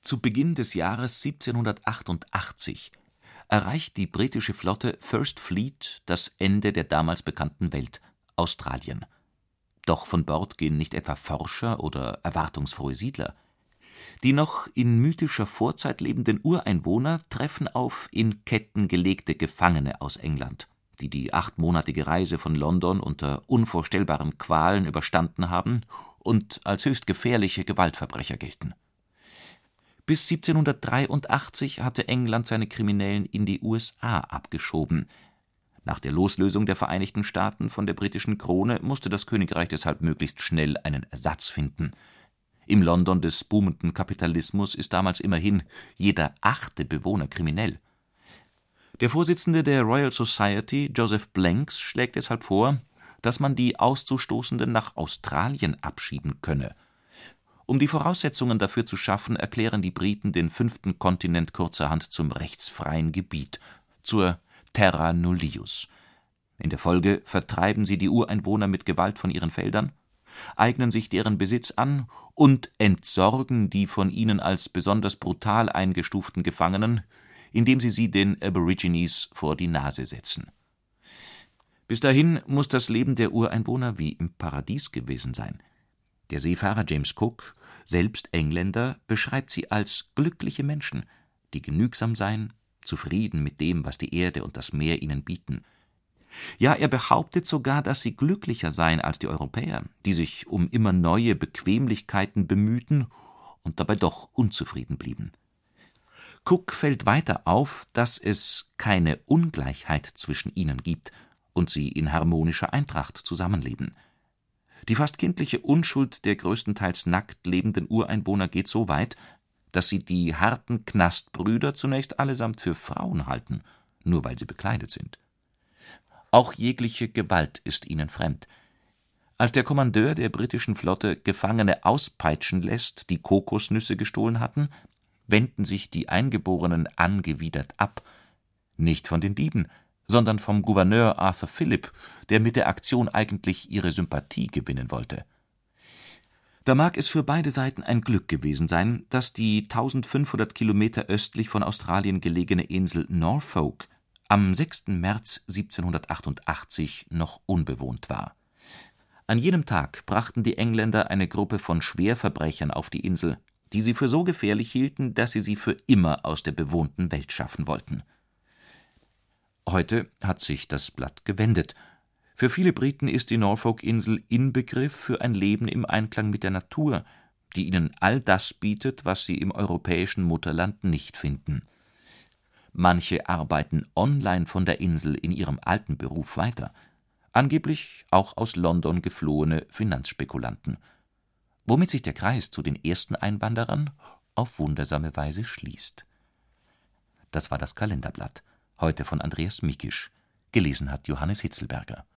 Zu Beginn des Jahres 1788 erreicht die britische Flotte First Fleet das Ende der damals bekannten Welt, Australien. Doch von Bord gehen nicht etwa Forscher oder erwartungsfrohe Siedler. Die noch in mythischer Vorzeit lebenden Ureinwohner treffen auf in Ketten gelegte Gefangene aus England, die die 8-monatige Reise von London unter unvorstellbaren Qualen überstanden haben und als höchst gefährliche Gewaltverbrecher gelten. Bis 1783 hatte England seine Kriminellen in die USA abgeschoben. Nach der Loslösung der Vereinigten Staaten von der britischen Krone musste das Königreich deshalb möglichst schnell einen Ersatz finden. Im London des boomenden Kapitalismus ist damals immerhin jeder 8. Bewohner kriminell. Der Vorsitzende der Royal Society, Joseph Blanks, schlägt deshalb vor, dass man die Auszustoßenden nach Australien abschieben könne. Um die Voraussetzungen dafür zu schaffen, erklären die Briten den 5. Kontinent kurzerhand zum rechtsfreien Gebiet, zur Terra Nullius. In der Folge vertreiben sie die Ureinwohner mit Gewalt von ihren Feldern, eignen sich deren Besitz an und entsorgen die von ihnen als besonders brutal eingestuften Gefangenen, indem sie den Aborigines vor die Nase setzen. Bis dahin muss das Leben der Ureinwohner wie im Paradies gewesen sein. Der Seefahrer James Cook, selbst Engländer, beschreibt sie als glückliche Menschen, die genügsam seien, zufrieden mit dem, was die Erde und das Meer ihnen bieten. Ja, er behauptet sogar, dass sie glücklicher seien als die Europäer, die sich um immer neue Bequemlichkeiten bemühten und dabei doch unzufrieden blieben. Cook fällt weiter auf, dass es keine Ungleichheit zwischen ihnen gibt und sie in harmonischer Eintracht zusammenleben. Die fast kindliche Unschuld der größtenteils nackt lebenden Ureinwohner geht so weit, dass sie die harten Knastbrüder zunächst allesamt für Frauen halten, nur weil sie bekleidet sind. Auch jegliche Gewalt ist ihnen fremd. Als der Kommandeur der britischen Flotte Gefangene auspeitschen lässt, die Kokosnüsse gestohlen hatten, wenden sich die Eingeborenen angewidert ab, nicht von den Dieben, sondern vom Gouverneur Arthur Phillip, der mit der Aktion eigentlich ihre Sympathie gewinnen wollte. Da mag es für beide Seiten ein Glück gewesen sein, dass die 1500 Kilometer östlich von Australien gelegene Insel Norfolk am 6. März 1788 noch unbewohnt war. An jenem Tag brachten die Engländer eine Gruppe von Schwerverbrechern auf die Insel, die sie für so gefährlich hielten, dass sie für immer aus der bewohnten Welt schaffen wollten. Heute hat sich das Blatt gewendet. Für viele Briten ist die Norfolk-Insel Inbegriff für ein Leben im Einklang mit der Natur, die ihnen all das bietet, was sie im europäischen Mutterland nicht finden. Manche arbeiten online von der Insel in ihrem alten Beruf weiter, angeblich auch aus London geflohene Finanzspekulanten, womit sich der Kreis zu den ersten Einwanderern auf wundersame Weise schließt. Das war das Kalenderblatt, heute von Andreas Mikisch, gelesen hat Johannes Hitzelberger.